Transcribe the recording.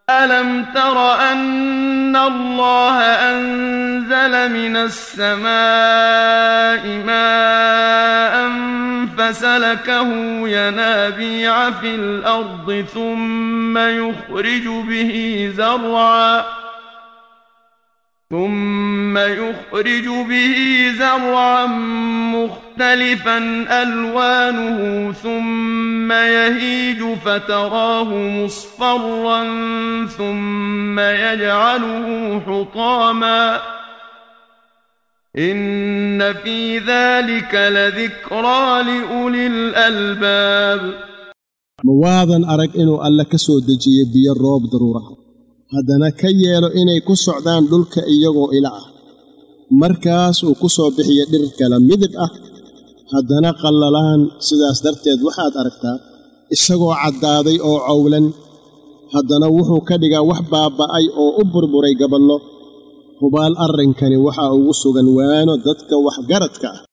ألم تر أن الله أنزل من السماء ماء فسلكه ينابيع في الأرض ثم يخرج به زرعا مختلفا ألوانه ثم يهيج فتراه مصفرا ثم يجعله حطاما إن في ذلك لذكرى لأولي الألباب. مواضن أرق إنه ألا كسو دجي بي الروب ضرورة هذا كيلو إني كسو عدان دلك إيغو إلعه markaas uu ku soo bixiyo dhir kala midab ah haddana qallalaan sidaas darteed waxaad aragtaa isagoo caddaaday oo cawlan haddana wuxuu ka dhigaa wax baaba'ay oo u burburay gaballo hubaal arrinkani waxa ugu sugan waano dadka wax garadka ah.